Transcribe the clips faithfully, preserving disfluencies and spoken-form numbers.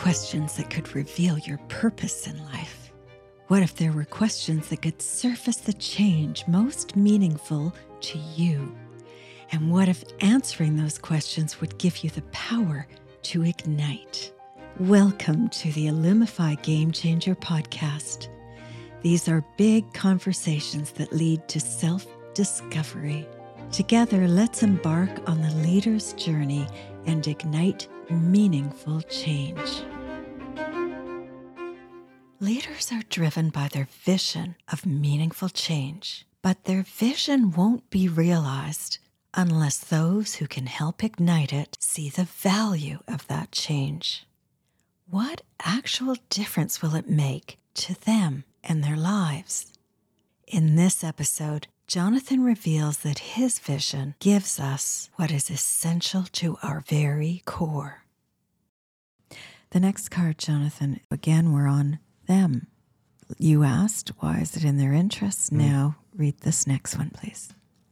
questions that could reveal your purpose in life? What if there were questions that could surface the change most meaningful to you? And what if answering those questions would give you the power to ignite? Welcome to the Illumify Game Changer podcast. These are big conversations that lead to self-discovery. Together, let's embark on the leader's journey and ignite meaningful change. Leaders are driven by their vision of meaningful change, but their vision won't be realized unless those who can help ignite it see the value of that change. What actual difference will it make to them and their lives? In this episode, Jonathan reveals that his vision gives us what is essential to our very core. The next card, Jonathan, again, we're on them. You asked, why is it in their interests? Mm. Now, read this next one, please.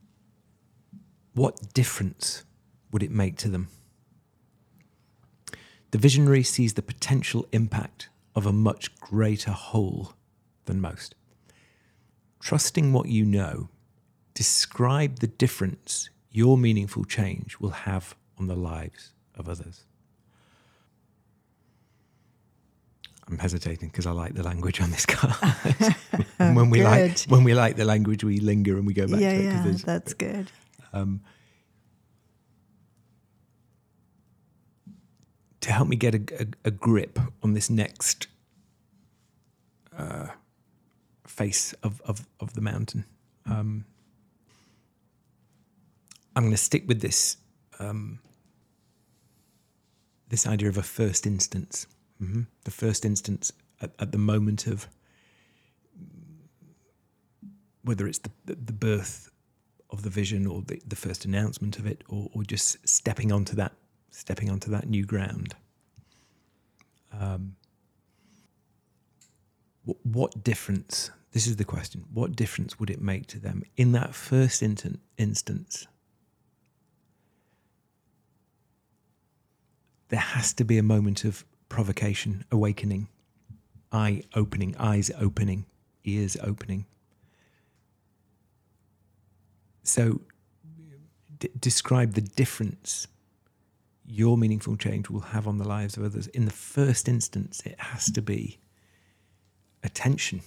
What difference would it make to them? The visionary sees the potential impact of a much greater whole than most. Trusting what you know, describe the difference your meaningful change will have on the lives of others. I'm hesitating because I like the language on this card. when we good. like when we like the language, we linger and we go back yeah, to it. Yeah, that's good. Um, to help me get a, a, a grip on this next uh, face of, of, of the mountain, um, I'm going to stick with this um, this idea of a first instance. Mm-hmm. The first instance at, at the moment of whether it's the, the birth of the vision or the, the first announcement of it, or, or just stepping onto that stepping onto that new ground. Um, what, what difference? This is the question. What difference would it make to them in that first in- instance? There has to be a moment of provocation, awakening, eye opening, eyes opening, ears opening. So d- describe the difference your meaningful change will have on the lives of others. In the first instance, it has to be attention,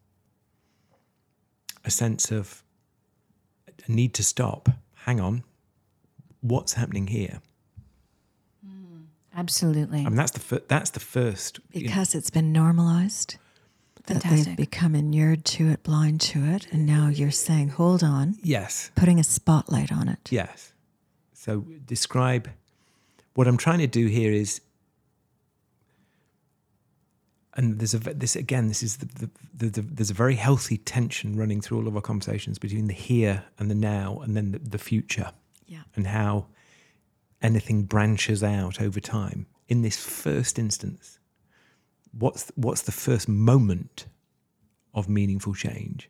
a sense of a need to stop. Hang on, what's happening here? Absolutely. I mean, that's the fir- that's the first. Because you know, it's been normalized. That Fantastic. they've become inured to it, blind to it, and now you're saying, hold on. Yes. Putting a spotlight on it. Yes. So describe, what I'm trying to do here is, and there's a, this again, this is the, the, the, the there's a very healthy tension running through all of our conversations between the here and the now and then the, the future. Yeah. And how anything branches out over time. In this first instance, what's what's the first moment of meaningful change?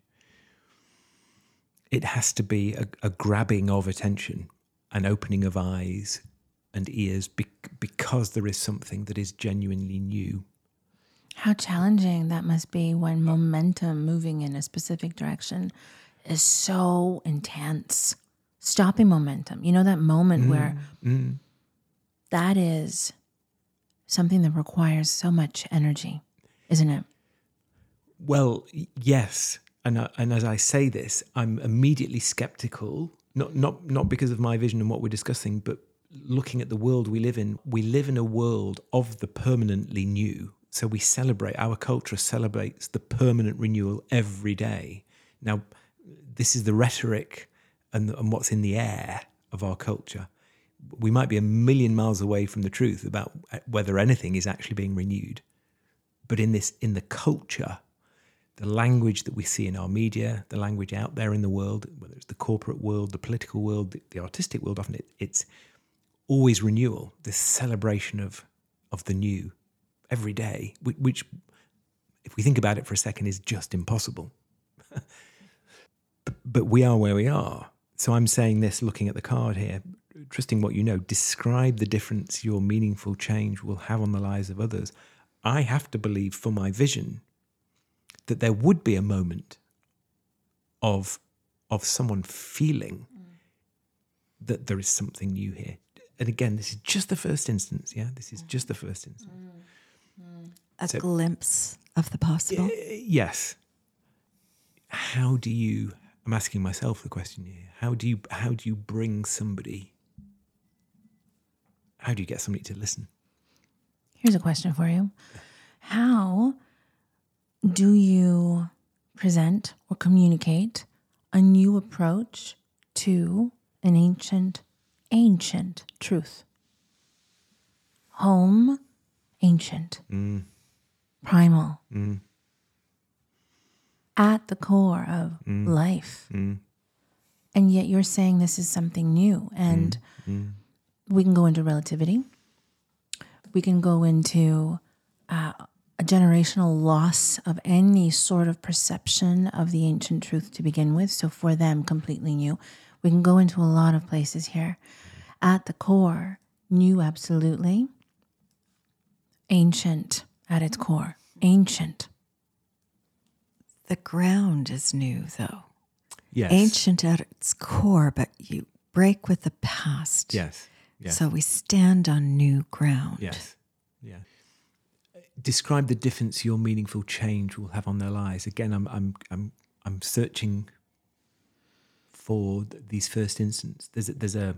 It has to be a, a grabbing of attention, an opening of eyes and ears, be, because there is something that is genuinely new. How challenging that must be when momentum moving in a specific direction is so intense. Stopping momentum, you know, that moment Mm, where mm. that is something that requires so much energy, isn't it? Well, yes. And, I, and as I say this, I'm immediately skeptical, not, not, not because of my vision and what we're discussing, but looking at the world we live in. We live in a world of the permanently new. So we celebrate, our culture celebrates the permanent renewal every day. Now, this is the rhetoric and, and what's in the air of our culture. We might be a million miles away from the truth about whether anything is actually being renewed. But in this, in the culture, the language that we see in our media, the language out there in the world, whether it's the corporate world, the political world, the, the artistic world, often it, it's always renewal, this celebration of of the new every day, which, which, if we think about it for a second, is just impossible. but, but we are where we are. So I'm saying this, looking at the card here, trusting what you know, describe the difference your meaningful change will have on the lives of others. I have to believe for my vision that there would be a moment of of someone feeling mm. that there is something new here. And again, this is just the first instance, yeah? This is just the first instance. Mm. Mm. A so, glimpse of the possible? Uh, yes. How do you, I'm asking myself the question here, how do you how do you bring somebody, how do you get somebody to listen? Here's a question for you. How do you present or communicate a new approach to an ancient, ancient truth? Home, ancient, Mm. primal, Mm. at the core of Mm. life. Mm. And yet you're saying this is something new. And Mm. Mm. we can go into relativity. We can go into uh, a generational loss of any sort of perception of the ancient truth to begin with. So for them, completely new. We can go into a lot of places here. At the core, new, absolutely. Ancient at its core. Ancient. The ground is new, though. Yes. Ancient at its core, but you break with the past. Yes. Yes. So we stand on new ground. Yes. Yeah. Describe the difference your meaningful change will have on their lives. Again, I'm I'm I'm I'm searching for th- these first instants. There's a, there's a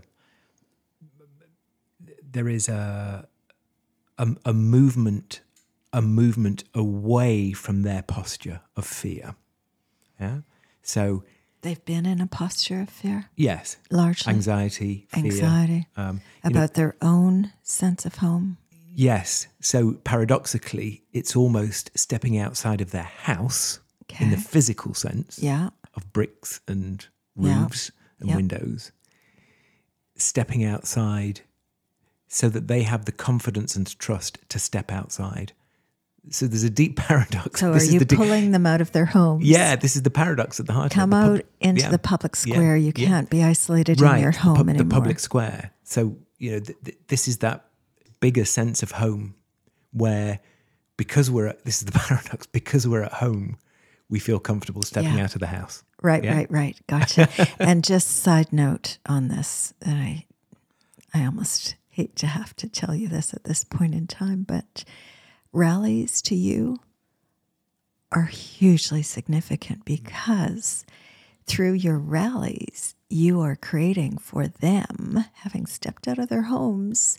there is a, a a movement a movement away from their posture of fear. Yeah. So They've been in a posture of fear, yes, largely. anxiety, fear, Anxiety. um, About you know, their own sense of home. yes. So paradoxically, it's almost stepping outside of their house in the Okay. physical sense Yeah. of bricks and Yeah. roofs and Yep. windows, stepping outside so that they have the confidence and trust to step outside. So there's a deep paradox. So This are is you the de- pulling them out of their homes? Yeah, this is the paradox at the heart Come of it. The out pub- into yeah, the public yeah, square. You yeah. can't be isolated right, in your the home pub- anymore. the public square. So, you know, th- th- this is that bigger sense of home where because we're at, this is the paradox, because we're at home, we feel comfortable stepping Yeah. out of the house. Right, Yeah? right, right. Gotcha. And just side note on this, and I, I almost hate to have to tell you this at this point in time, but rallies to you are hugely significant because through your rallies, you are creating for them, having stepped out of their homes,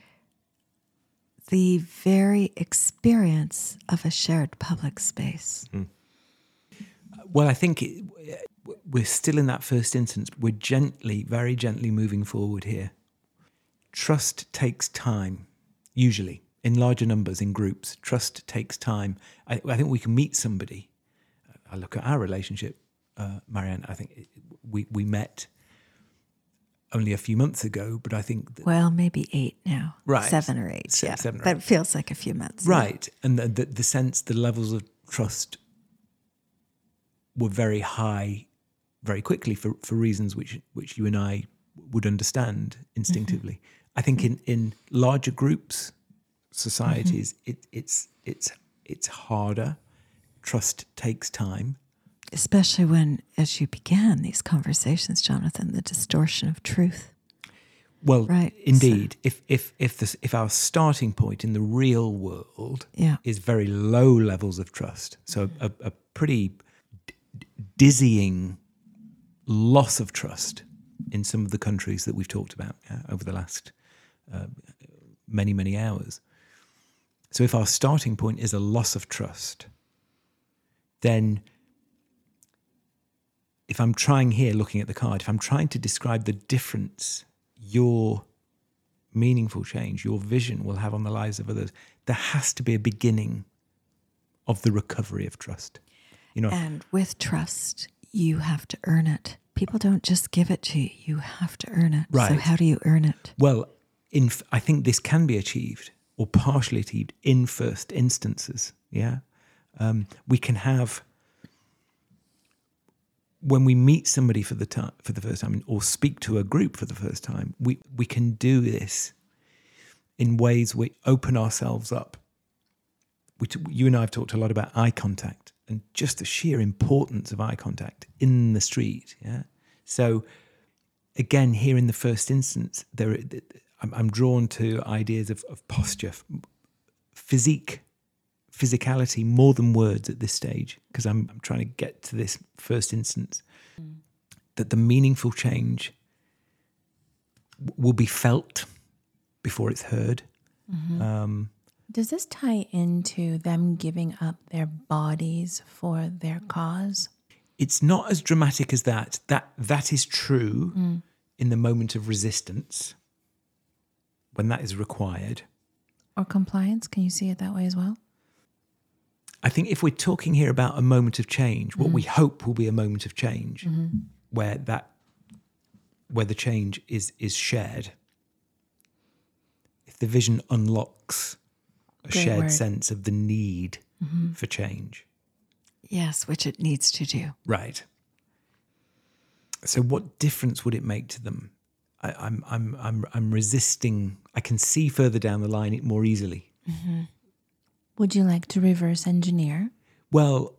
the very experience of a shared public space. Mm. Well, I think it, we're still in that first instance. We're gently, very gently moving forward here. Trust takes time, usually, in larger numbers, in groups. Trust takes time. I, I think we can meet somebody. I look at our relationship, uh, Marianne. I think it, we, we met only a few months ago, but I think... That, Well, maybe eight now. Right. Seven or eight, Se- yeah. seven or But eight. it feels like a few months. Right. And the, the, the sense, the levels of trust were very high very quickly for, for reasons which which you and I would understand instinctively. Mm-hmm. I think in, in larger groups, societies, mm-hmm. it, it's it's it's harder. Trust takes time. Especially when, as you began these conversations, Jonathan, the distortion of truth. Well, right. indeed, So, if if if this, if our starting point in the real world yeah. is very low levels of trust, so a, a pretty d- dizzying loss of trust in some of the countries that we've talked about uh, over the last uh, many, many hours. So if our starting point is a loss of trust, then if I'm trying here, looking at the card, if I'm trying to describe the difference your meaningful change, your vision will have on the lives of others, there has to be a beginning of the recovery of trust. You know, and with trust, you have to earn it. People don't just give it to you. You have to earn it. Right. So how do you earn it? Well, in, I think this can be achieved or partially achieved in first instances. Yeah. Um, we can have, when we meet somebody for the time, for the first time, or speak to a group for the first time, we, we can do this in ways we open ourselves up. We t- you and I have talked a lot about eye contact and just the sheer importance of eye contact in the street. Yeah. So again, here in the first instance, there I'm, I'm drawn to ideas of, of posture, physique, physicality more than words at this stage, because I'm, I'm trying to get to this first instance, mm. that the meaningful change w- will be felt before it's heard. Mm-hmm. Um, Does this tie into them giving up their bodies for their cause? It's not as dramatic as that. That that is true mm. in the moment of resistance, when that is required. Or compliance, can you see it that way as well? I think if we're talking here about a moment of change, what mm. we hope will be a moment of change, mm-hmm. where that where the change is is shared. If the vision unlocks a Great shared word. sense of the need mm-hmm. for change. Yes, which it needs to do. Right. So what difference would it make to them? I, I'm I'm I'm I'm resisting. I can see further down the line it more easily. Mm-hmm. Would you like to reverse engineer? Well,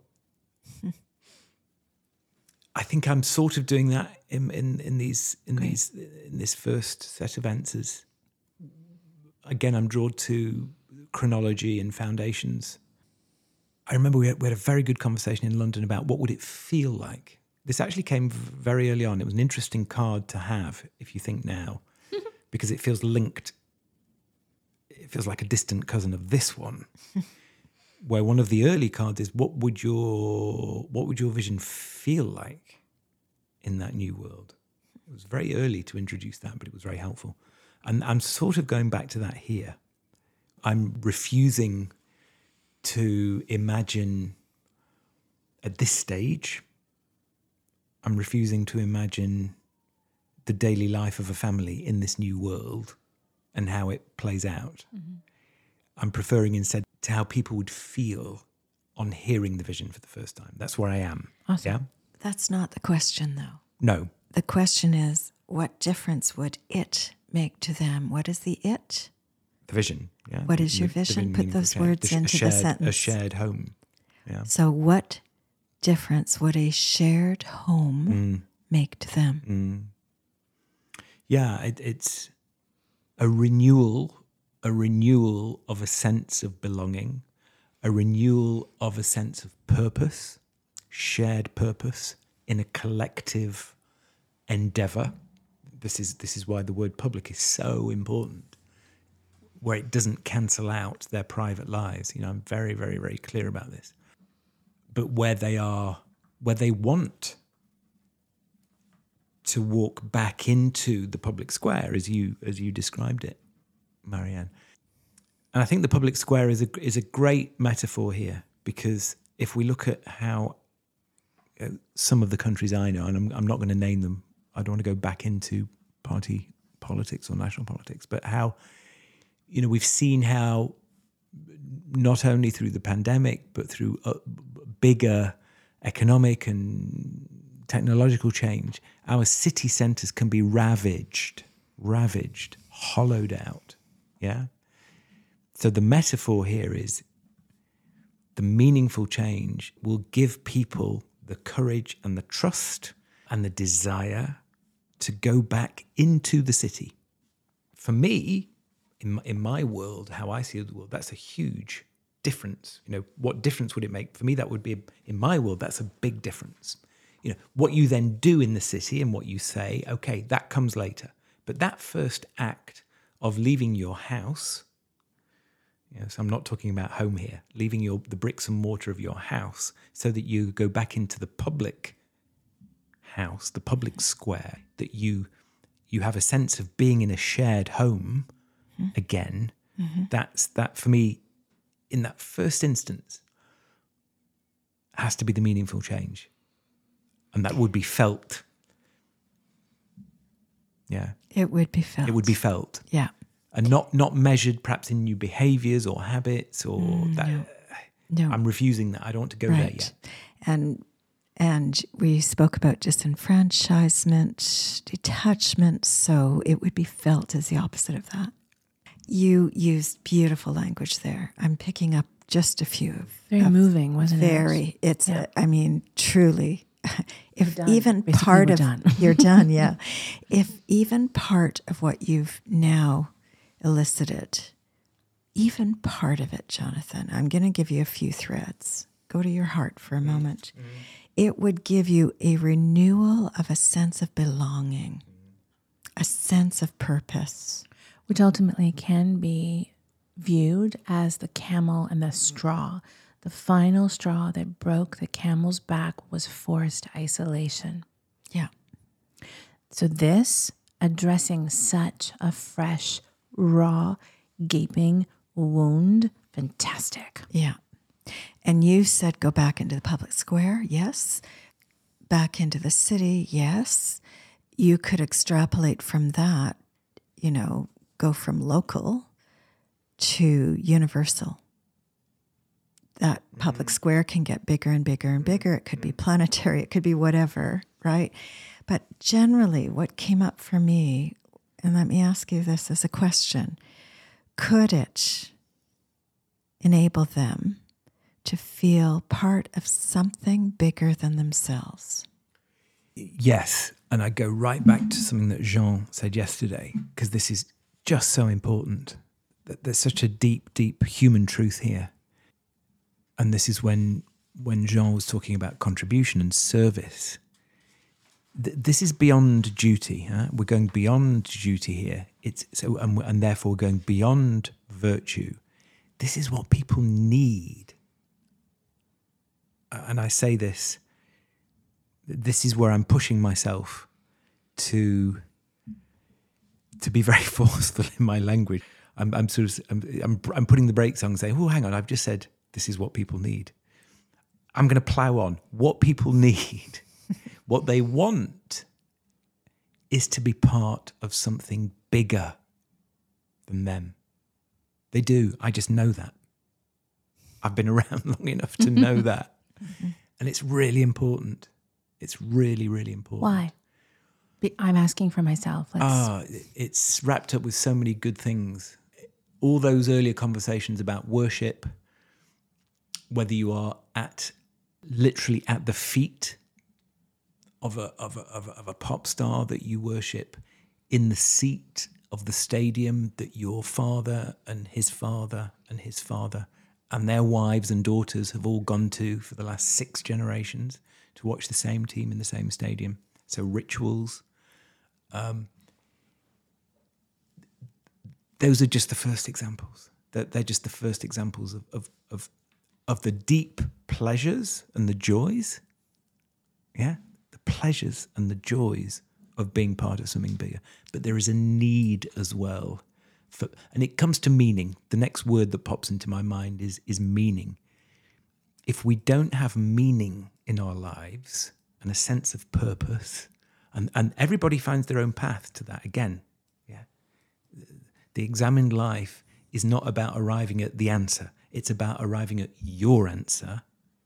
I think I'm sort of doing that in in, in these in Great. these in this first set of answers. Again, I'm drawn to chronology and foundations. I remember we had, we had a very good conversation in London about what would it feel like. This actually came very early on. It was an interesting card to have, if you think now, because it feels linked. It feels like a distant cousin of this one, where one of the early cards is, what would your what would your vision feel like in that new world? It was very early to introduce that, but it was very helpful. And I'm sort of going back to that here. I'm refusing to imagine at this stage, I'm refusing to imagine the daily life of a family in this new world and how it plays out. Mm-hmm. I'm preferring instead to how people would feel on hearing the vision for the first time. That's where I am. Awesome. Yeah? That's not the question, though. No. The question is, what difference would it make to them? What is the it? The vision. Yeah. What is your The- the vision? Put those change. words The sh- into shared, the sentence. A shared home. Yeah. So what difference would a shared home Mm. make to them? Mm. Yeah, it, it's a renewal, a renewal of a sense of belonging, a renewal of a sense of purpose, shared purpose in a collective endeavor. This is this is why the word public is so important, where it doesn't cancel out their private lives. You know, I'm very, very, very clear about this. But where they are, where they want to walk back into the public square, as you as you described it, Marianne. And I think the public square is a is a great metaphor here, because if we look at how uh, some of the countries I know, and I'm, I'm not going to name them, I don't want to go back into party politics or national politics, but how, you know, we've seen how not only through the pandemic, but through uh, bigger economic and technological change, our city centres can be ravaged, ravaged, hollowed out. Yeah. So the metaphor here is the meaningful change will give people the courage and the trust and the desire to go back into the city. For me, in my, in my world, how I see the world, that's a huge difference. You know, what difference would it make? For me, that would be, in my world, that's a big difference. You know, what you then do in the city and what you say, okay, that comes later. But that first act of leaving your house, you know, so I'm not talking about home here, leaving your the bricks and mortar of your house so that you go back into the public house, the public square, that you you have a sense of being in a shared home mm-hmm. again. Mm-hmm. That's that for me, in that first instance, has to be the meaningful change. And that would be felt. Yeah. It would be felt. It would be felt. Yeah. And not not measured perhaps in new behaviours or habits or Mm, that. no. no. I'm refusing that. I don't want to go right. there yet. And And we spoke about disenfranchisement, detachment, so it would be felt as the opposite of that. You used beautiful language there. I'm picking up just a few of Very of moving, wasn't it? Very. It's, Yeah. I mean, truly. If done. even Basically, part we're of done. you're done, yeah. If even part of what you've now elicited, even part of it, Jonathan, I'm going to give you a few threads. Go to your heart for a moment. Mm. It would give you a renewal of a sense of belonging, a sense of purpose. Which ultimately can be viewed as the camel and the straw. The final straw that broke the camel's back was forced isolation. Yeah. So this, addressing such a fresh, raw, gaping wound, fantastic. Yeah. And you said go back into the public square, yes. Back into the city, yes. You could extrapolate from that, you know, go from local to universal. That public square can get bigger and bigger and bigger. It could be planetary. It could be whatever, right? But generally, what came up for me, and let me ask you this as a question, could it enable them to feel part of something bigger than themselves? Yes. And I go right back to something that Jean said yesterday, because this is just so important. That there's such a deep, deep human truth here. And this is when when Jean was talking about contribution and service. Th- this is beyond duty. Huh? We're going beyond duty here. It's so, and, and therefore we're going beyond virtue. This is what people need. And I say this. This is where I'm pushing myself to to be very forceful in my language. I'm, I'm sort of I'm, I'm I'm putting the brakes on and saying, "Oh, hang on! I've just said this is what people need." I'm going to plow on. What people need, what they want, is to be part of something bigger than them. They do. I just know that. I've been around long enough to know that, and it's really important. It's really, really important. Why? I'm asking for myself. Let's... Ah, it's wrapped up with so many good things. All those earlier conversations about worship, whether you are at literally at the feet of a of a of a, of a pop star that you worship, in the seat of the stadium that your father and his father and his father and their wives and daughters have all gone to for the last six generations to watch the same team in the same stadium. So rituals. Um, those are just the first examples. They're, they're just the first examples of, of of of the deep pleasures and the joys. Yeah, the pleasures and the joys of being part of something bigger. But there is a need as well for, and it comes to meaning. The next word that pops into my mind is is meaning. If we don't have meaning in our lives and a sense of purpose, and, and everybody finds their own path to that again. Yeah. The examined life is not about arriving at the answer. It's about arriving at your answer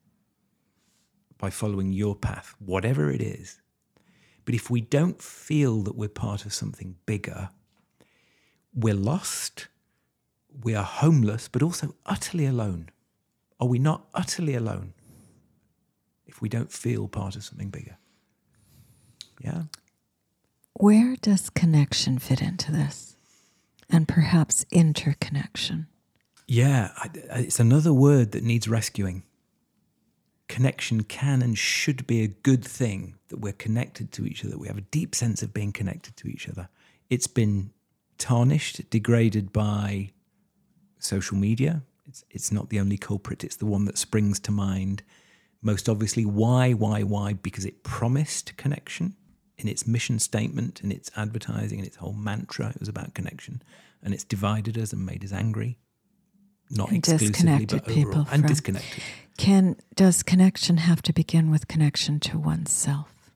by following your path, whatever it is. But if we don't feel that we're part of something bigger, we're lost, we are homeless, but also utterly alone. Are we not utterly alone if we don't feel part of something bigger? Yeah. Where does connection fit into this? And perhaps interconnection? Yeah, it's another word that needs rescuing. Connection can and should be a good thing, that we're connected to each other. We have a deep sense of being connected to each other. It's been tarnished, degraded by social media. It's, it's not the only culprit. It's the one that springs to mind most obviously. Why, why, why? Because it promised connection in its mission statement, in its advertising, in its whole mantra. It was about connection. And it's divided us and made us angry. Not and exclusively, disconnected but overall. people And from, disconnected. Can does connection have to begin with connection to oneself?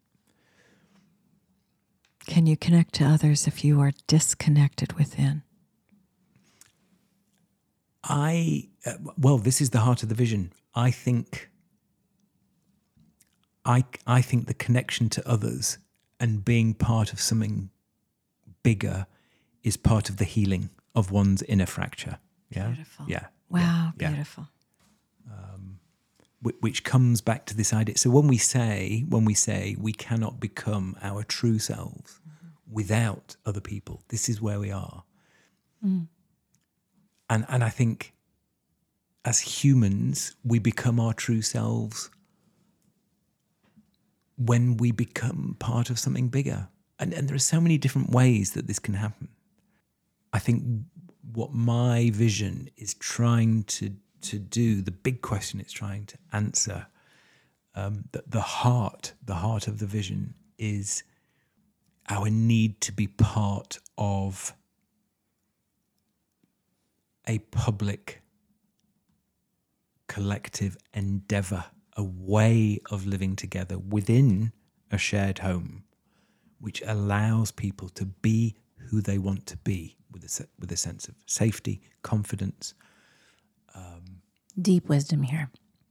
Can you connect to others if you are disconnected within? I, uh, well, this is the heart of the vision. I think, I, I think the connection to others and being part of something bigger is part of the healing of one's inner fracture. Yeah. Beautiful. Yeah. Wow, yeah, yeah. beautiful. Wh- Which comes back to this idea. So when we say, when we say we cannot become our true selves mm-hmm. without other people, this is where we are. Mm. And and I think as humans, we become our true selves when we become part of something bigger. And, and there are so many different ways that this can happen. I think what my vision is trying to, to do, the big question it's trying to answer, um, the, the heart, the heart of the vision is our need to be part of a public, collective endeavour, a way of living together within a shared home, which allows people to be who they want to be with a, se- with a sense of safety, confidence. Um, Deep wisdom here.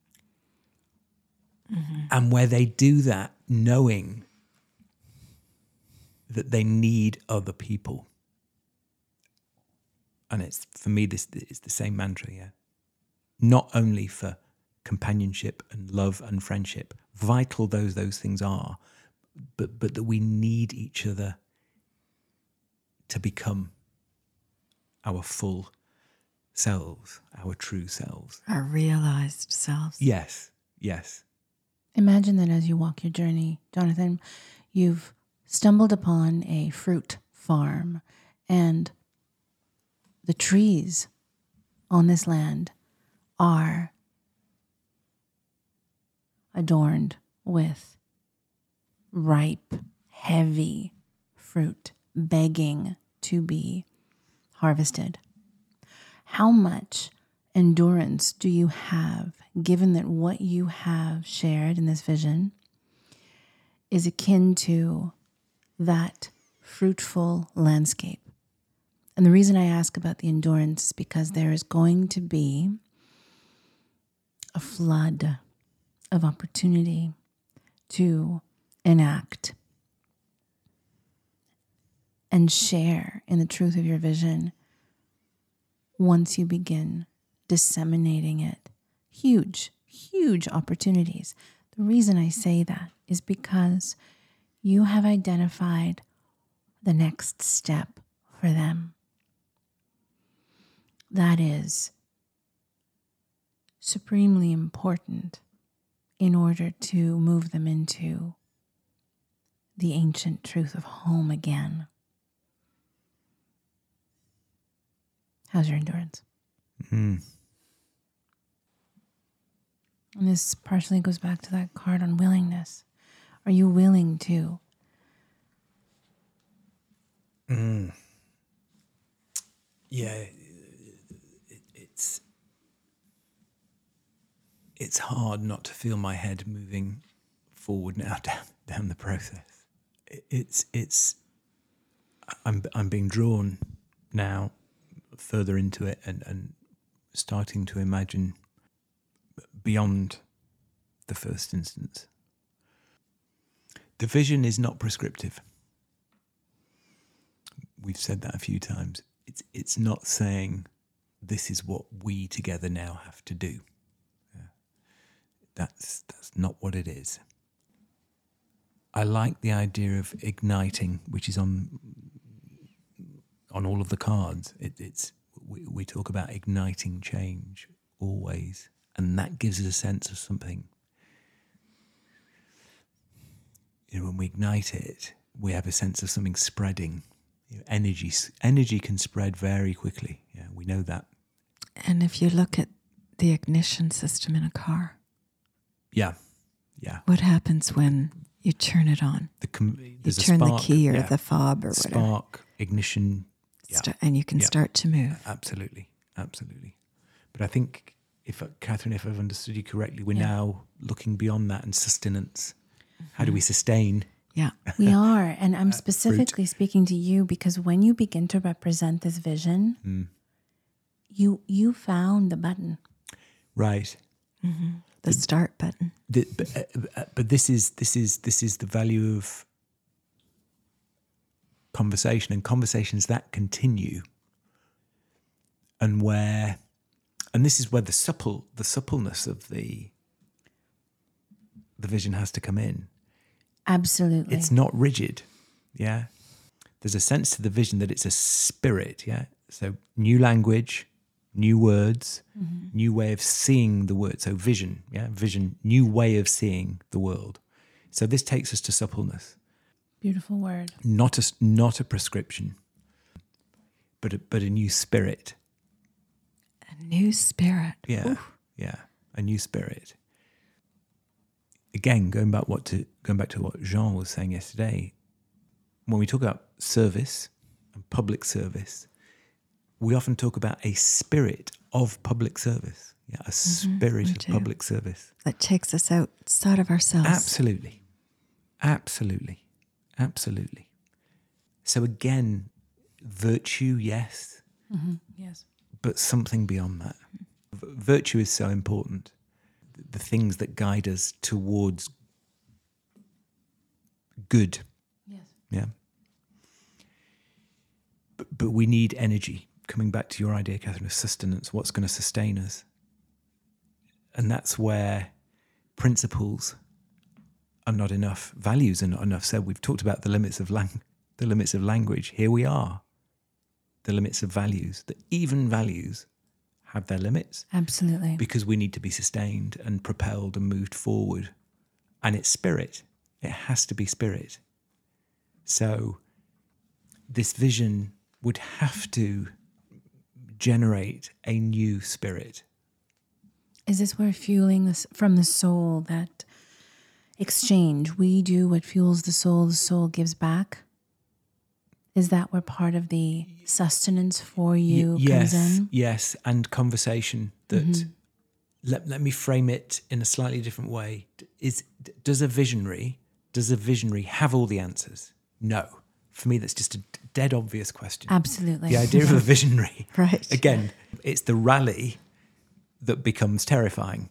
Mm-hmm. And where they do that knowing that they need other people. And it's, for me, this is the same mantra, yeah. Not only for companionship and love and friendship, vital those those things are, but but that we need each other to become our full selves, our true selves. Our realized selves. Yes, yes. Imagine that as you walk your journey, Jonathan, you've stumbled upon a fruit farm, and the trees on this land are adorned with ripe, heavy fruit, begging to be harvested. How much endurance do you have, given that what you have shared in this vision is akin to that fruitful landscape? And the reason I ask about the endurance is because there is going to be a flood of opportunity to enact and share in the truth of your vision once you begin disseminating it. Huge, huge opportunities. The reason I say that is because you have identified the next step for them. That is supremely important in order to move them into the ancient truth of home again. How's your endurance? Mm. And this partially goes back to that card on willingness. Are you willing to? Mm. Yeah, it, it's it's hard not to feel my head moving forward now down down the process. It, it's it's I'm I'm being drawn now further into it and, and starting to imagine beyond the first instance. The vision is not prescriptive. We've said that a few times. It's it's not saying this is what we together now have to do. Yeah. That's that's not what it is. I like the idea of igniting, which is on on all of the cards. It, it's we, we talk about igniting change always, and that gives us a sense of something. You know, when we ignite it, we have a sense of something spreading. You know, energy energy can spread very quickly. Yeah, we know that. And if you look at the ignition system in a car, yeah, yeah. What happens when you turn it on? The com- you turn spark, the key or yeah. the fob or whatever. Spark, ignition. Yeah. St- and you can yeah. start to move. Absolutely, absolutely. But I think, if Catherine, if I've understood you correctly, we're yeah. now looking beyond that and sustenance. Mm-hmm. How do we sustain? Yeah, we are. And I'm specifically speaking to you because when you begin to represent this vision, mm. you you found the button. Right. Mm-hmm. The, the start button. The, but, uh, but this is this is this is the value of conversation, and conversations that continue, and where, and this is where the supple the suppleness of the the vision has to come in. Absolutely. It's not rigid. Yeah. There's a sense to the vision that it's a spirit. Yeah. So new language, new words, mm-hmm. new way of seeing the word. So vision. Yeah. Vision, new way of seeing the world. So this takes us to suppleness. Beautiful word. Not a, not a prescription, but a, but a new spirit. A new spirit. Yeah. Oof. Yeah. A new spirit. Again, going back what to going back to what Jean was saying yesterday, when we talk about service and public service, we often talk about a spirit of public service. Yeah, a Mm-hmm, spirit of do. public service that takes us outside of ourselves. Absolutely, absolutely, absolutely. So again, virtue, yes, mm-hmm. yes, but something beyond that. V- virtue is so important. The things that guide us towards good. Yes. Yeah. But, but we need energy. Coming back to your idea, Catherine, of sustenance, what's going to sustain us? And that's where principles are not enough, values are not enough. So we've talked about the limits of lang- the limits of language. Here we are. The limits of values. That even values have their limits. Absolutely. Because we need to be sustained and propelled and moved forward. And it's spirit. It has to be spirit. So this vision would have to generate a new spirit. Is this where fueling this from the soul, that exchange, we do what fuels the soul, the soul gives back? Is that where part of the sustenance for you y- yes, comes in? Yes, and conversation that, mm-hmm. let, let me frame it in a slightly different way. Is Does a visionary, does a visionary have all the answers? No. For me, that's just a dead obvious question. Absolutely. The idea of a visionary, right? Again, it's the rally that becomes terrifying.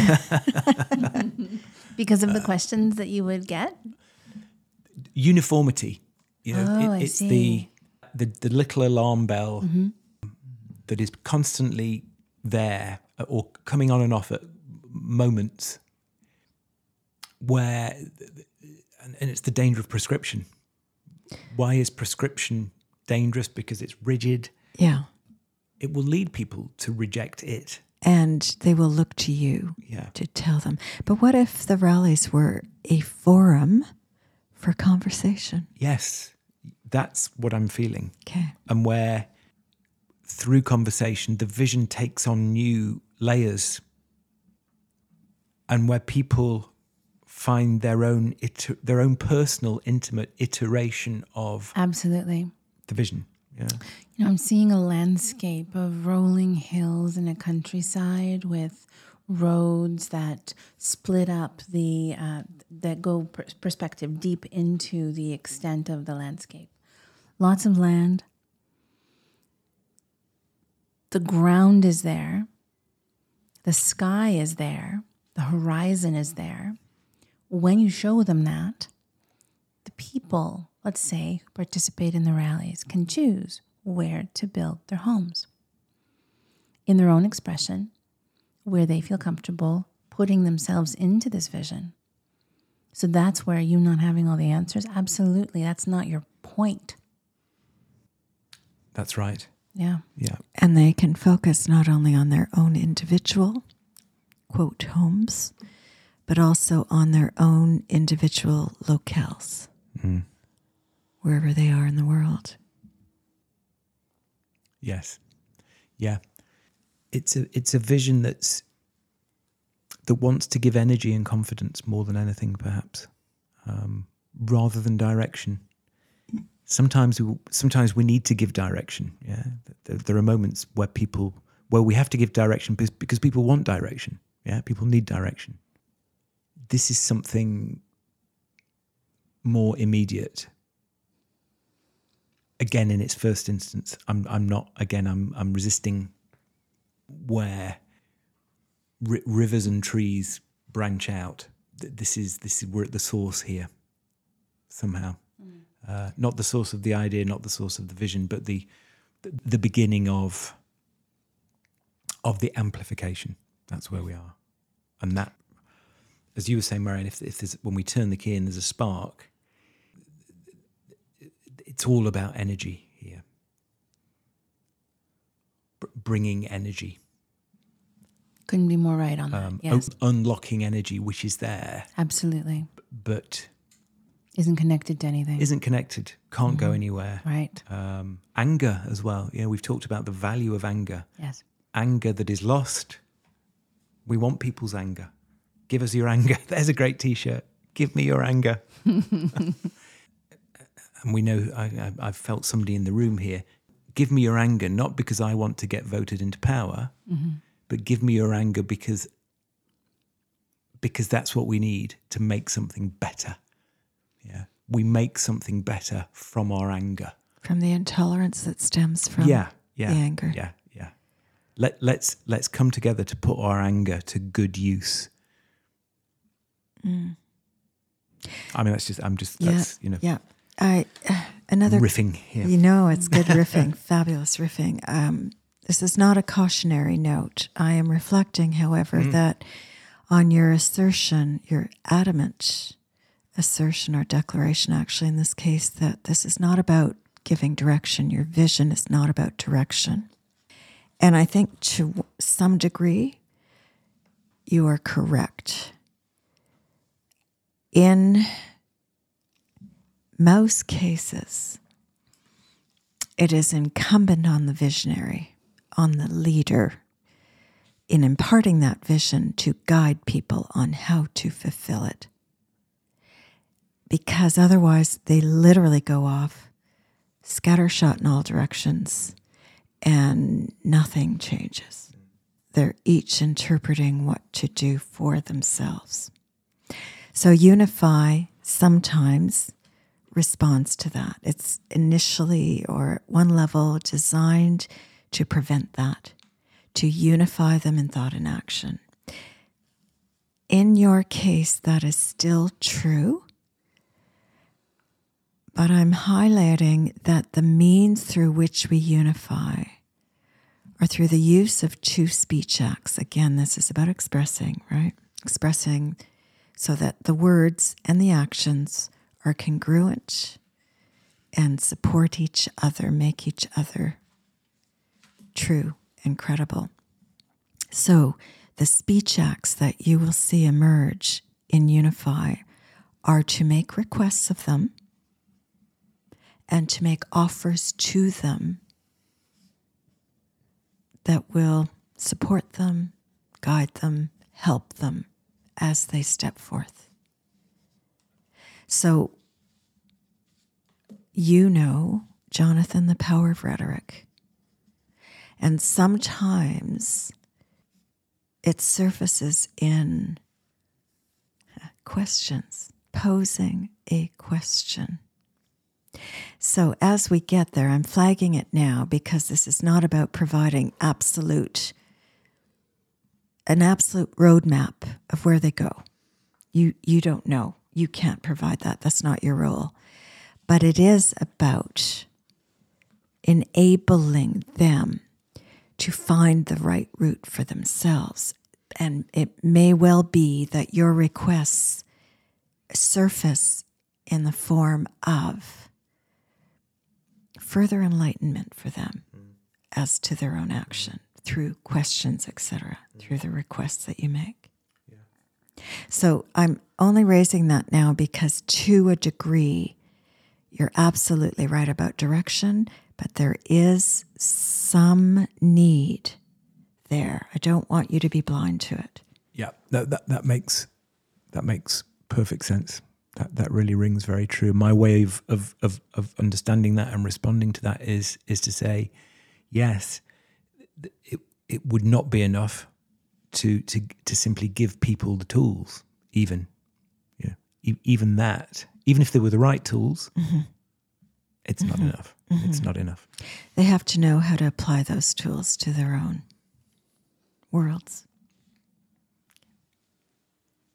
Because of the uh, questions that you would get? Uniformity. You know, oh, it, I it's see. the, the the little alarm bell mm-hmm. that is constantly there or coming on and off at moments where, and it's the danger of prescription. Why is prescription dangerous? Because it's rigid. Yeah. It will lead people to reject it. And they will look to you yeah. to tell them. But what if the rallies were a forum for conversation? Yes. That's what I'm feeling. Okay. And where through conversation, the vision takes on new layers, and where people find their own iter- their own personal, intimate iteration of absolutely the vision. Yeah. You know, I'm seeing a landscape of rolling hills in a countryside with roads that split up the uh, that go per- perspective deep into the extent of the landscape. Lots of land. The ground is there. The sky is there. The horizon is there. When you show them that, the people, let's say, who participate in the rallies can choose where to build their homes in their own expression, where they feel comfortable putting themselves into this vision. So that's where you not having all the answers, absolutely, that's not your point. That's right. Yeah. Yeah. And they can focus not only on their own individual, quote, homes, but also on their own individual locales, mm. wherever they are in the world. Yes. Yeah. It's a it's a vision that's that wants to give energy and confidence more than anything, perhaps, um, rather than direction. Sometimes we sometimes we need to give direction. Yeah, there, there are moments where people where we have to give direction because, because people want direction. Yeah, people need direction. This is something more immediate. Again, in its first instance, I'm I'm not. Again, I'm I'm resisting where ri- rivers and trees branch out. This is this is we're at the source here somehow. Mm. Uh, not the source of the idea, not the source of the vision, but the the, the beginning of of the amplification. That's where we are, and that, as you were saying, Marianne, if, if there's when we turn the key and there's a spark, it's all about energy here, B- bringing energy. Couldn't be more right on that. Um, Yes, un- unlocking energy, which is there, absolutely. but Isn't connected to anything. isn't connected, can't go anywhere. Right. Um, anger as well. You know, we've talked about the value of anger. Yes. Anger that is lost. We want people's anger. Give us your anger. There's a great T-shirt. Give me your anger. And we know, I, I, I've felt somebody in the room here. Give me your anger, not because I want to get voted into power, mm-hmm. but give me your anger because because that's what we need to make something better. Yeah, we make something better from our anger, from the intolerance that stems from yeah, yeah, the anger. Yeah, yeah. Let let's let's come together to put our anger to good use. Mm. I mean, that's just I'm just Yeah, that's you know yeah. I uh, another riffing here. You know, it's good riffing, fabulous riffing. Um, this is not a cautionary note. I am reflecting, however, mm. that on your assertion, your adamant assertion or declaration, actually, in this case, that this is not about giving direction. Your vision is not about direction. And I think to some degree, you are correct. In most cases, it is incumbent on the visionary, on the leader, in imparting that vision to guide people on how to fulfill it. Because otherwise they literally go off, scattershot in all directions, and nothing changes. They're each interpreting what to do for themselves. So Unify sometimes responds to that. It's initially or at one level designed to prevent that, to unify them in thought and action. In your case, that is still true, but I'm highlighting that the means through which we unify are through the use of two speech acts. Again, this is about expressing, right? Expressing so that the words and the actions are congruent and support each other, make each other true and credible. So the speech acts that you will see emerge in Unify are to make requests of them and to make offers to them that will support them, guide them, help them as they step forth. So, you know, Jonathan, the power of rhetoric. And sometimes it surfaces in questions, posing a question. So as we get there, I'm flagging it now because this is not about providing absolute, an absolute roadmap of where they go. You you don't know. You can't provide that. That's not your role. But it is about enabling them to find the right route for themselves. And it may well be that your requests surface in the form of further enlightenment for them mm. as to their own action through questions, et cetera, mm. through the requests that you make. Yeah. So I'm only raising that now because to a degree, you're absolutely right about direction, but there is some need there. I don't want you to be blind to it. Yeah, that that, that makes that makes perfect sense. That that really rings very true. My way of, of of of understanding that and responding to that is is to say, yes, it it would not be enough to to to simply give people the tools. Even, you know, e- even that, even if they were the right tools, mm-hmm. it's mm-hmm. not enough. Mm-hmm. It's not enough. They have to know how to apply those tools to their own worlds.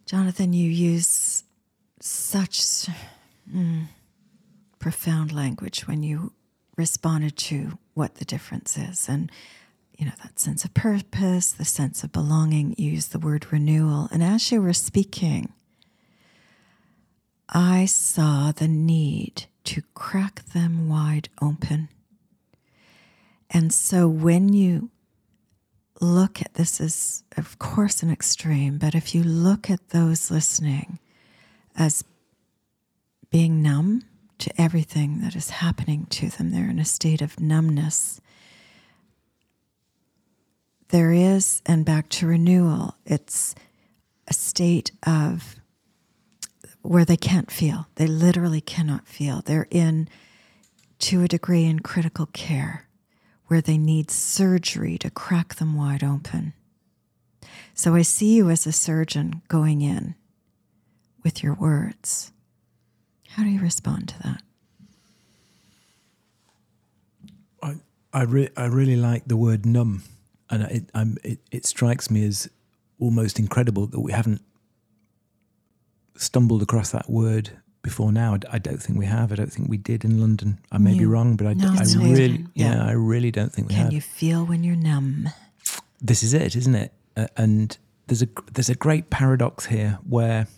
Jonathan, you use such mm, profound language when you responded to what the difference is. And, you know, that sense of purpose, the sense of belonging, you use the word renewal. And as you were speaking, I saw the need to crack them wide open. And so when you look at this, is of course an extreme, but if you look at those listening as being numb to everything that is happening to them, they're in a state of numbness. There is, and back to renewal, it's a state of where they can't feel. They literally cannot feel. They're in, to a degree, in critical care, where they need surgery to crack them wide open. So I see you as a surgeon going in with your words. How do you respond to that? I I, re- I really like the word numb, and it, I'm, it it strikes me as almost incredible that we haven't stumbled across that word before now. I don't think we have. I don't think we did in London. I may You, be wrong, but I, no, I no, really, yeah. yeah, I really don't think we Can have. you feel when you're numb? This is it, isn't it? Uh, and there's a there's a great paradox here where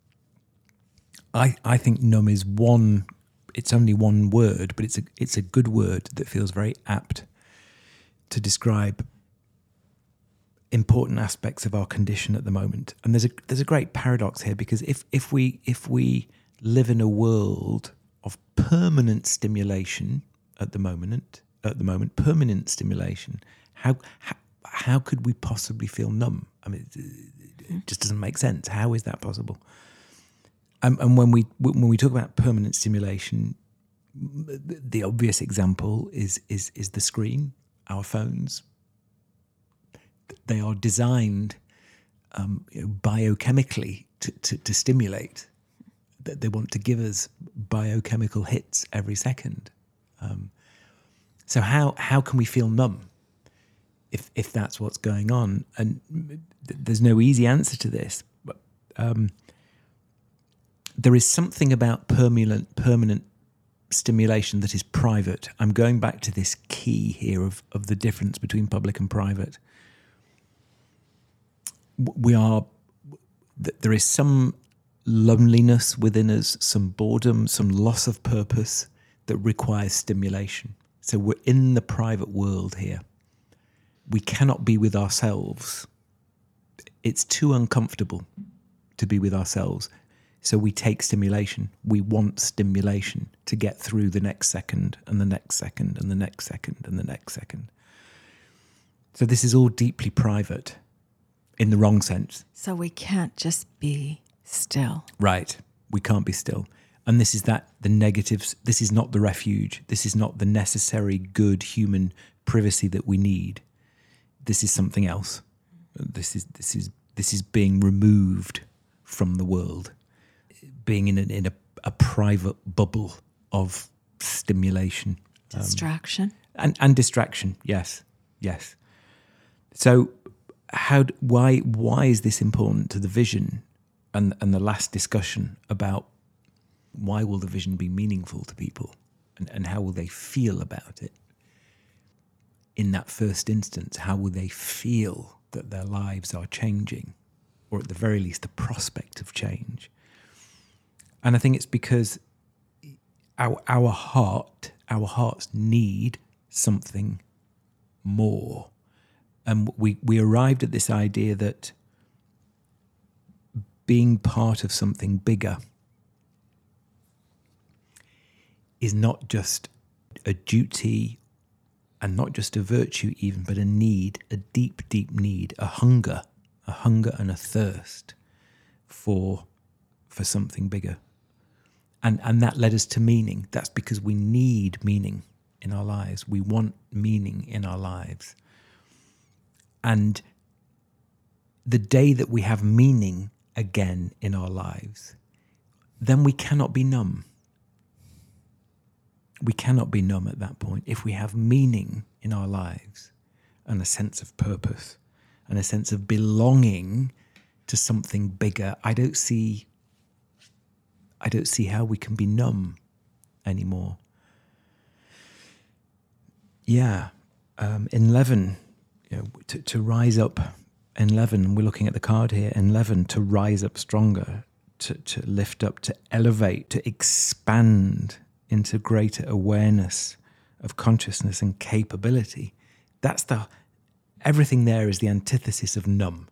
I I think numb is one. It's only one word, but it's a it's a good word that feels very apt to describe important aspects of our condition at the moment. And there's a there's a great paradox here, because if if we if we live in a world of permanent stimulation at the moment, at the moment, permanent stimulation, how how, how could we possibly feel numb? I mean, it, it just doesn't make sense. How is that possible? Um, and when we when we talk about permanent stimulation, the obvious example is is is the screen, our phones. They are designed um, you know, biochemically to, to, to stimulate. They want to give us biochemical hits every second. Um, so how how can we feel numb if if that's what's going on? And th- there's no easy answer to this. But, um, there is something about permanent permanent stimulation that is private. I'm going back to this key here of of the difference between public and private. We are, there is some loneliness within us, some boredom, some loss of purpose that requires stimulation. So we're in the private world here. We cannot be with ourselves. It's too uncomfortable to be with ourselves. So we take stimulation. We want stimulation to get through the next second and the next second and the next second and the next second. So this is all deeply private. In the wrong sense. So we can't just be still. Right. We can't be still. And this is that, the negatives, this is not the refuge. This is not the necessary good human privacy that we need. This is something else. This is this is this is being removed from the world. Being in a, in a, a private bubble of stimulation. Distraction. Um, and, and distraction, yes. Yes. So How? Why? Why is this important to the vision, and and the last discussion about why will the vision be meaningful to people, and, and how will they feel about it? In that first instance, how will they feel that their lives are changing, or at the very least, the prospect of change? And I think it's because our our heart, our hearts need something more. And we, we arrived at this idea that being part of something bigger is not just a duty and not just a virtue even, but a need, a deep, deep need, a hunger, a hunger and a thirst for for something bigger. And and that led us to meaning. That's because we need meaning in our lives. We want meaning in our lives. And the day that we have meaning again in our lives, then we cannot be numb. We cannot be numb at that point. If we have meaning in our lives and a sense of purpose and a sense of belonging to something bigger, I don't see I don't see how we can be numb anymore. Yeah. Um, Enleven, you know, to, to rise up, Enleven, we're looking at the card here, Enleven, to rise up stronger, to, to lift up, to elevate, to expand into greater awareness of consciousness and capability. That's the, everything there is the antithesis of numb.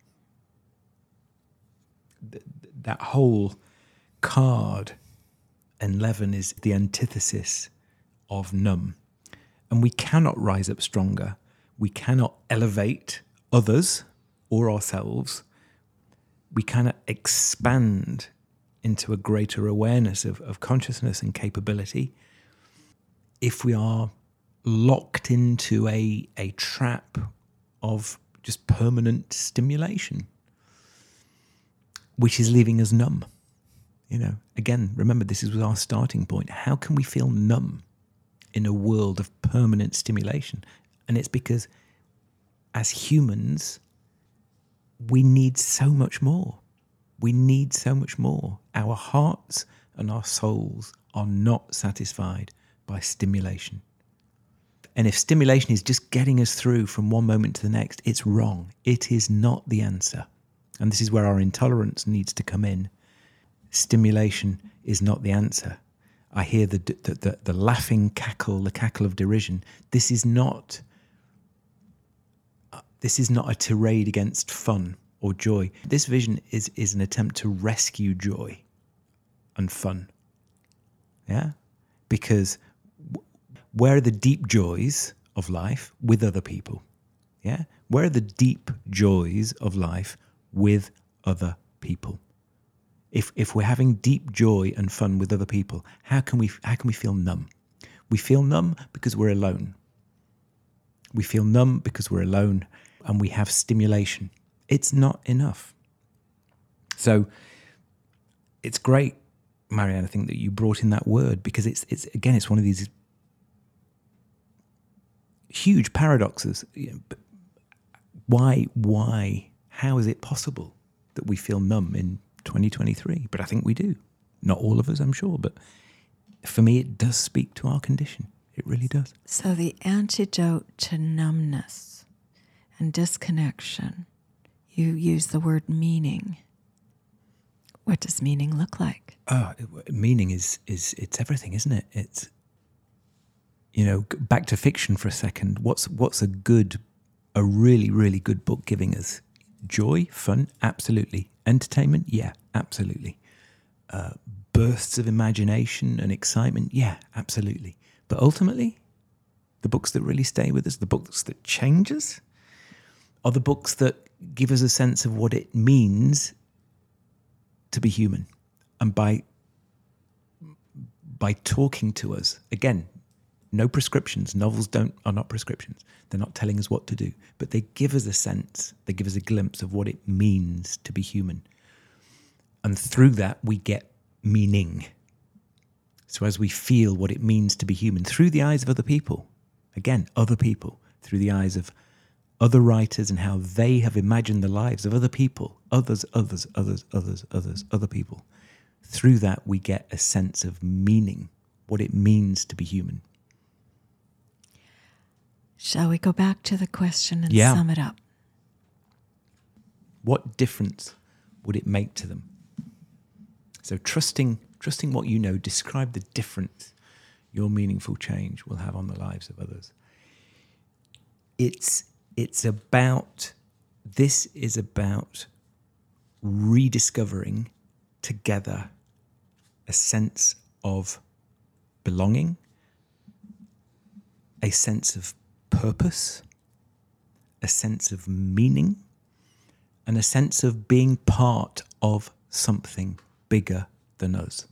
Th- that whole card, Enleven, is the antithesis of numb. And we cannot rise up stronger. We cannot elevate others or ourselves. We cannot expand into a greater awareness of, of consciousness and capability if we are locked into a, a trap of just permanent stimulation, which is leaving us numb. You know, again, remember, this is our starting point. How can we feel numb in a world of permanent stimulation? And it's because as humans, we need so much more. We need so much more. Our hearts and our souls are not satisfied by stimulation. And if stimulation is just getting us through from one moment to the next, it's wrong. It is not the answer. And this is where our intolerance needs to come in. Stimulation is not the answer. I hear the, the the the laughing cackle, the cackle of derision. This is not. Uh, this is not a tirade against fun or joy. This vision is is an attempt to rescue joy and fun. Yeah, because w- where are the deep joys of life? With other people. Yeah, where are the deep joys of life? With other people. If if we're having deep joy and fun with other people, how can we how can we feel numb? We feel numb because we're alone. We feel numb because we're alone and we have stimulation. It's not enough. So it's great, Marianne, I think that you brought in that word, because it's it's again it's one of these huge paradoxes. Why why how is it possible that we feel numb in twenty twenty-three? But I think we do. Not all of us, I'm sure, but for me it does speak to our condition. It really does. So the antidote to numbness and disconnection, you use the word meaning. What does meaning look like? Oh, meaning is is it's everything, isn't it? It's, you know, back to fiction for a second. What's what's a good, a really really good book giving us? Joy, fun, absolutely. Entertainment, yeah, absolutely. Uh, bursts of imagination and excitement, yeah, absolutely. But ultimately, the books that really stay with us, the books that change us, are the books that give us a sense of what it means to be human. And by by talking to us, again, no prescriptions. Novels don't are not prescriptions. They're not telling us what to do, but they give us a sense, they give us a glimpse of what it means to be human. And through that, we get meaning. So as we feel what it means to be human through the eyes of other people, again, other people, through the eyes of other writers and how they have imagined the lives of other people, others, others, others, others, others, other people. Through that, we get a sense of meaning, what it means to be human. Shall we go back to the question and Yeah. sum it up? What difference would it make to them? So trusting trusting what you know, describe the difference your meaningful change will have on the lives of others. It's it's about, this is about rediscovering together a sense of belonging, a sense of purpose, a sense of meaning, and a sense of being part of something bigger than us.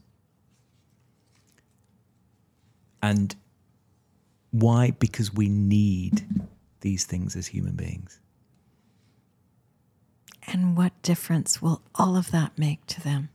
And why? Because we need these things as human beings. And what difference will all of that make to them?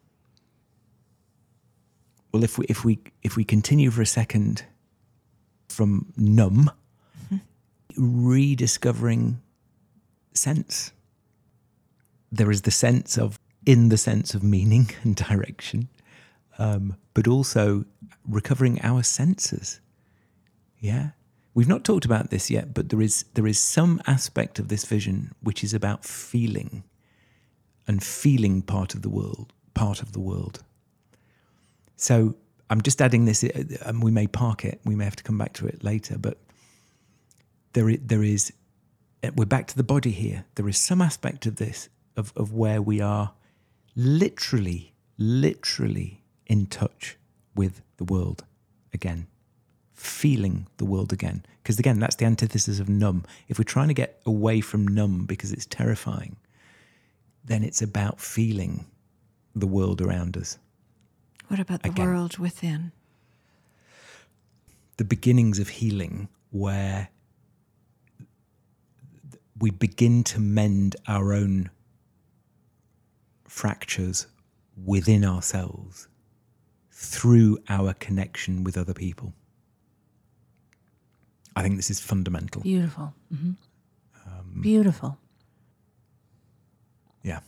Well, if we if we if we continue for a second from numb, mm-hmm. rediscovering sense. there is the sense of, in the sense of meaning and direction, um, but also recovering our senses. Yeah. We've not talked about this yet, but there is there is some aspect of this vision which is about feeling, and feeling part of the world, part of the world. So I'm just adding this, and we may park it, we may have to come back to it later, but there is, there is we're back to the body here. There is some aspect of this, of, of where we are literally, literally in touch with the world again. Feeling the world again. Because again, that's the antithesis of numb. If we're trying to get away from numb because it's terrifying, then it's about feeling the world around us. What about the again. world within? The beginnings of healing, where we begin to mend our own fractures within ourselves through our connection with other people. I think this is fundamental. Beautiful. Mm-hmm. Um, Beautiful. Yeah.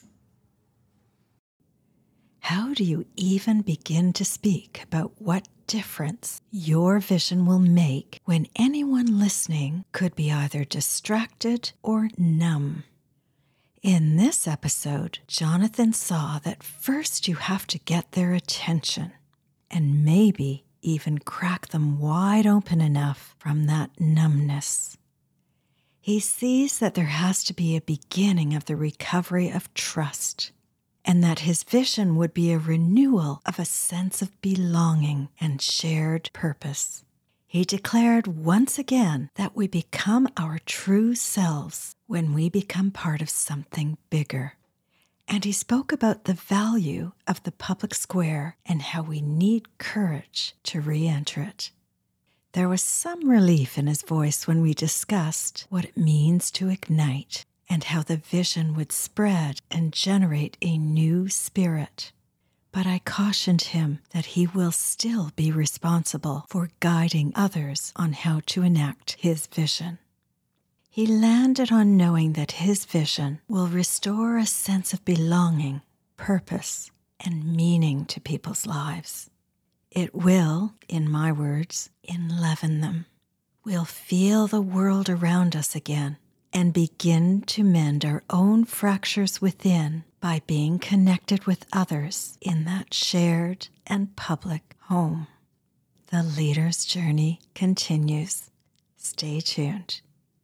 How do you even begin to speak about what difference your vision will make when anyone listening could be either distracted or numb? In this episode, Jonathan saw that first you have to get their attention, and maybe even crack them wide open enough from that numbness. He sees that there has to be a beginning of the recovery of trust, and that his vision would be a renewal of a sense of belonging and shared purpose. He declared once again that we become our true selves when we become part of something bigger. And he spoke about the value of the public square and how we need courage to re-enter it. There was some relief in his voice when we discussed what it means to ignite and how the vision would spread and generate a new spirit. But I cautioned him that he will still be responsible for guiding others on how to enact his vision. He landed on knowing that his vision will restore a sense of belonging, purpose, and meaning to people's lives. It will, in my words, enleaven them. We'll feel the world around us again and begin to mend our own fractures within by being connected with others in that shared and public home. The leader's journey continues. Stay tuned.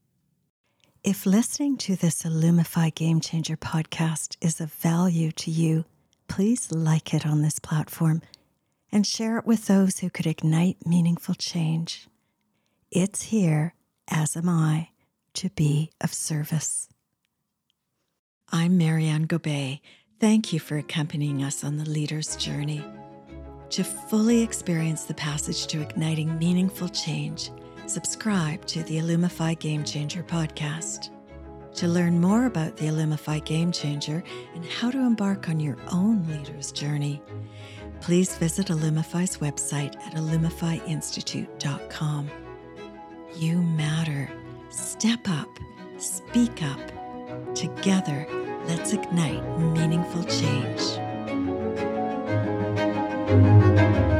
If listening to this Illumify Game Changer podcast is of value to you, please like it on this platform and share it with those who could ignite meaningful change. It's here, as am I, to be of service. I'm Marianne Gobet. Thank you for accompanying us on the leader's journey. To fully experience the passage to igniting meaningful change, subscribe to the Illumify Game Changer podcast. To learn more about the Illumify Game Changer and how to embark on your own leader's journey, please visit Illumify's website at illumify institute dot com. You matter. Step up. Speak up. Together, let's ignite meaningful change.